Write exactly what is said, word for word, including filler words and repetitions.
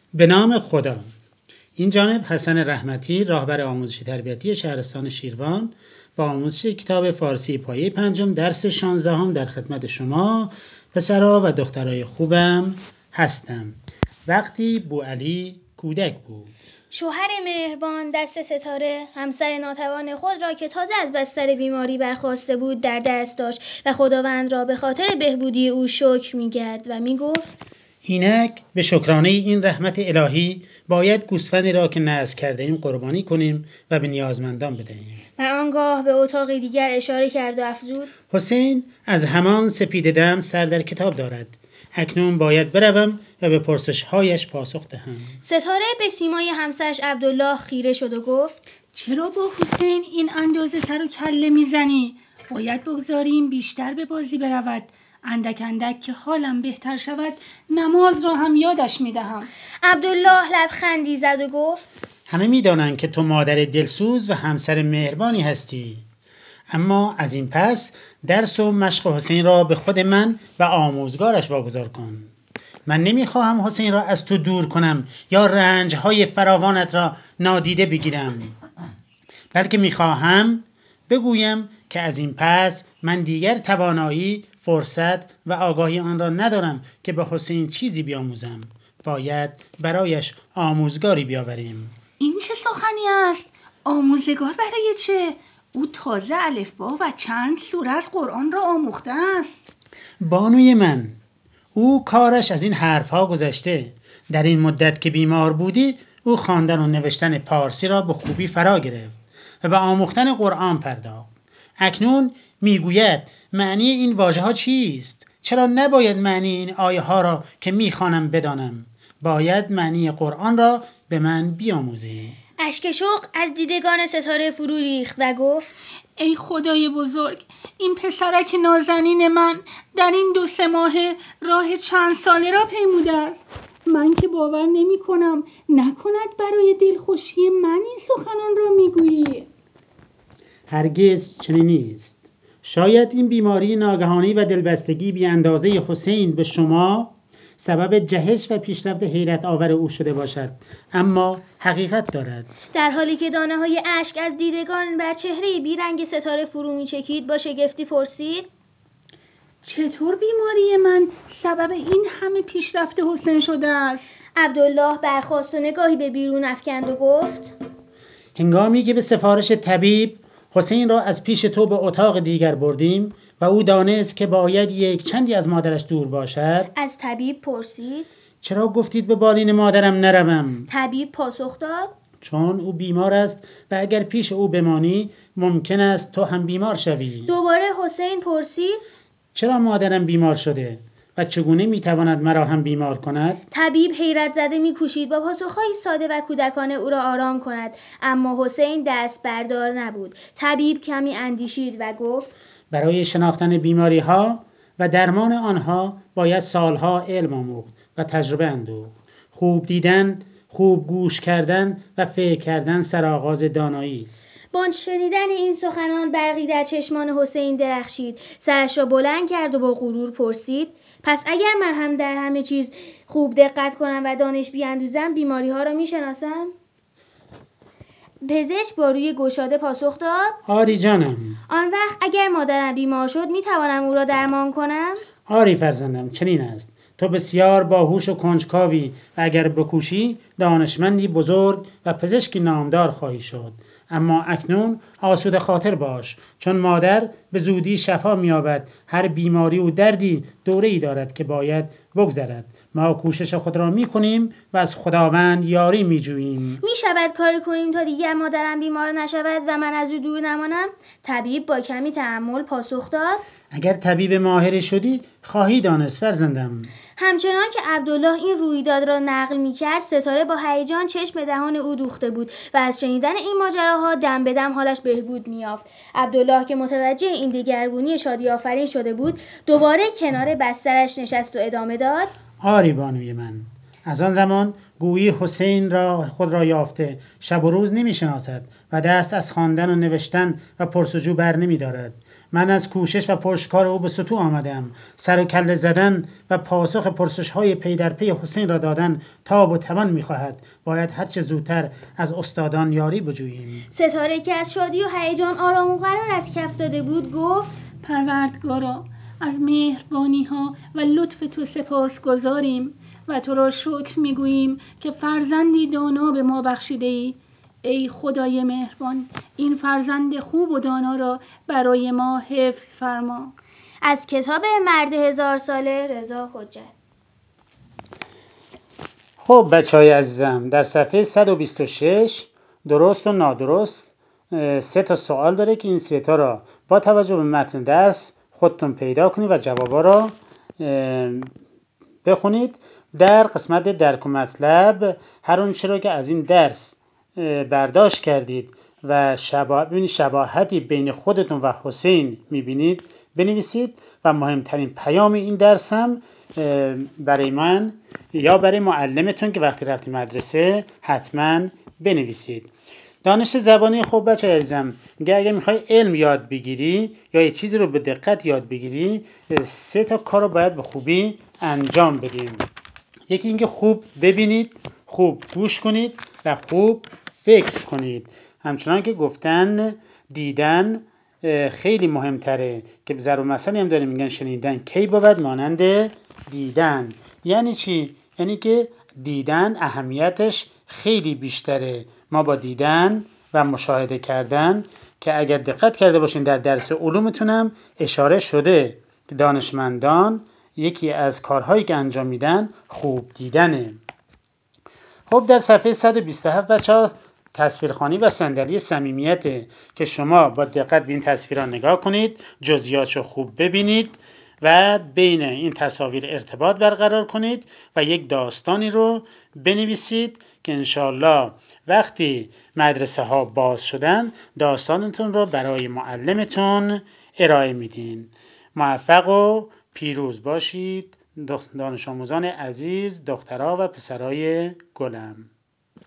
به نام خدا. این جانب حسن رحمتی، راهبر آموزش تربیتی شهرستان شیروان، با آموزش کتاب فارسی پایه پنجم درس شانزدهم در خدمت شما پسرها و دخترای خوبم هستم. وقتی بوعلی کودک بود، شوهر مهربان دست ستاره همسر ناتوان خود را که تازه از بستر بیماری برخاسته بود در دست داشت و خداوند را به خاطر بهبودی او شکر می‌کرد و می‌گفت اینک به شکرانه این رحمت الهی باید گوسفندی را که نذر کرده ایم قربانی کنیم و به نیازمندان بدهیم. و آنگاه به اتاق دیگر اشاره کرد و افزود: حسین از همان سپید دم سر در کتاب دارد. اکنون باید بروم و به پرسش‌هایش پاسخ دهم. ستاره به سیمای همسرش عبدالله خیره شد و گفت: چرا با حسین این اندازه سر و کله میزنی؟ باید بگذاریم بیشتر به بازی برود. اندک اندک که حالم بهتر شود نماز را هم یادش میدهم. عبدالله لبخندی زد و گفت: همه میدانند که تو مادر دلسوز و همسر مهربانی هستی، اما از این پس درس و مشق حسین را به خود من و آموزگارش واگذار کن. من نمیخواهم حسین را از تو دور کنم یا رنجهای فراوانت را نادیده بگیرم، بلکه میخواهم بگویم که از این پس من دیگر توانایی، فرصت و آگاهی آن را ندارم که به حسین چیزی بیاموزم. باید برایش آموزگاری بیاوریم. این چه سخنی است؟ آموزگار برای چه؟ او تازه الفبا و چند سوره از قرآن را آموخته است. بانوی من، او کارش از این حرفها گذشته. در این مدت که بیمار بودی او خواندن و نوشتن پارسی را به خوبی فرا گرفت و به آموختن قرآن پرداخت. اکنون میگوید معنی این واژه ها چیست؟ چرا نباید معنی این آیه ها را که میخوانم بدانم؟ باید معنی قرآن را به من بیاموزی. اشک شوق از دیدگان ستاره فرو ریخت و گفت: ای خدای بزرگ، این پسرک نازنین من در این دو سه ماه راه چند ساله را پیموده است. من که باور نمی کنم نکند برای دلخوشی من این سخنان را میگویی. هرگز چنین نیست. شاید این بیماری ناگهانی و دلبستگی بی اندازه حسین به شما سبب جهش و پیشرفت حیرت آور او شده باشد، اما حقیقت دارد. در حالی که دانه های اشک از دیدگان بر چهره بیرنگ ستاره فرو می چکید با شگفتی پرسید: چطور بیماری من سبب این همه پیشرفت حسین شده است؟ عبدالله برخاست و نگاهی به بیرون افکند و گفت: هنگامی که به سفارش طبیب حسین را از پیش تو به اتاق دیگر بردیم و او دانست که باید یک چندی از مادرش دور باشد. از طبیب پرسید: چرا گفتید به بالین مادرم نروم؟ طبیب پاسخ داد: چون او بیمار است و اگر پیش او بمانی ممکن است تو هم بیمار شوی. دوباره حسین پرسید: چرا مادرم بیمار شده و چگونه میتواند مرا هم بیمار کند؟ طبیب حیرت زده میکوشید با پاسخهای ساده و کودکانه او را آرام کند، اما حسین دست بردار نبود. طبیب کمی اندیشید و گفت: برای شناختن بیماری ها و درمان آنها باید سالها علم آموخت و تجربه اندوخت. خوب دیدن، خوب گوش کردن و فکر کردن سرآغاز دانایی است. با شنیدن این سخنان برقی در چشمان حسین درخشید. سرش را بلند کرد و با غرور پرسید: پس اگر من هم در همه چیز خوب دقت کنم و دانش بیاندوزم بیماری ها را می شناسم؟ پزشک با روی گشاده پاسخ داد: آری جانم. آن وقت اگر مادرم بیمار شد می توانم او را درمان کنم؟ آری فرزندم، چنین است. تو بسیار باهوش و کنجکاوی و اگر بکوشی دانشمندی بزرگ و پزشکی نامدار خواهی شد. اما اکنون آسوده خاطر باش، چون مادر به زودی شفا می‌یابد. هر بیماری و دردی دوره‌ای دارد که باید بگذرد. ما کوشش خود را می‌کنیم و از خداوند یاری می‌جوییم. می‌شود کاری کنیم تا دیگر مادرم بیمار نشود و من از او دور نمانم؟ طبیب با کمی تأمل پاسخ داد: اگر طبیب ماهری شدی خواهی دانست فرزندم. همچنان که عبدالله این رویداد را نقل می‌کرد، ستاره با هیجان چشم دهان او دوخته بود و از شنیدن این ماجراها دم به دم حالش بهبود می‌یافت. عبدالله که متوجه این دگرگونی شادی آفرین شده بود، دوباره کنار بسترش نشست و ادامه داد: آری بانوی من، از آن زمان گویی حسین را خود را یافته، شب و روز نمی‌شناسد و دست از خواندن و نوشتن و پرسجو بر نمی‌دارد. من از کوشش و پرشکار او به سطوح آمدم. سر و کله زدن و پاسخ پرسش های پی در پی حسین را دادن تاب و توان می‌خواهد. باید هرچه زودتر از استادان یاری بجوییم. ستاره که از شادی و هیجان آرام و قرار از کف داده بود گفت: پروردگارا، از مهربانی ها و لطف تو سپاس گذاریم و تو را شکر میگوییم که فرزندی دانا به ما بخشیده ای. ای خدای مهربان، این فرزند خوب و دانا را برای ما حفظ فرما. از کتاب مرد هزار ساله رضا حجت. خب بچه های عزیزم، در صفحه صد و بیست و شش درست و نادرست سه تا سوال داره که این سه تا را با توجه به متن درس خودتون پیدا کنید و جوابا را بخونید. در قسمت درک و مطلب هر اون چیزی که از این درس برداشت کردید و شبا... ببینید شباهتی بین خودتون و حسین میبینید بنویسید و مهمترین پیام این درس هم برای من یا برای معلمتون که وقتی رفتی مدرسه حتما بنویسید. دانش زبانی خوب بچه عزیزم، اگه میخوای علم یاد بگیری یا یه چیزی رو به دقت یاد بگیری، سه تا کار رو باید به خوبی انجام بدیم. یکی اینکه خوب ببینید، خوب گوش کنید و خوب فکر کنید. همچنان که گفتن دیدن خیلی مهمتره که به ضرب مثلی هم داریم میگن شنیدن کی بود مانند دیدن. یعنی چی؟ یعنی که دیدن اهمیتش خیلی بیشتره. ما با دیدن و مشاهده کردن که اگر دقت کرده باشین در درس علومتونم اشاره شده که دانشمندان یکی از کارهایی که انجام میدن خوب دیدنه. خب در صفحه صد و بیست و هفت بچه‌ها تصویرخوانی و صندلی صمیمیته که شما با دقت به این تصویرها نگاه کنید، جزئیاتشو خوب ببینید و بین این تصاویر ارتباط برقرار کنید و یک داستانی رو بنویسید که انشالله وقتی مدرسه ها باز شدن داستانتون رو برای معلمتون ارائه میدین. موفق و پیروز باشید دانش آموزان عزیز، دخترها و پسرای گلم.